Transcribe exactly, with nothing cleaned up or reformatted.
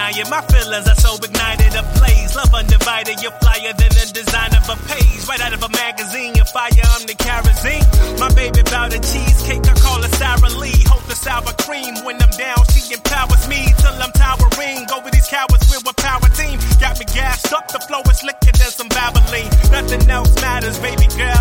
denying. My feelings are so ignited, ablaze. Love undivided, you're flyer than the design of a page. Right out of a magazine, you're fire, I'm the kerosene. My baby bout a cheesecake, I call her Sarah Lee. Hope the sour cream, when I'm down, she empowers me till I'm towering. Go with these cowards, we're a power team. Got me gassed up, the flow is slicker than some Vaseline. Nothing else matters, baby girl.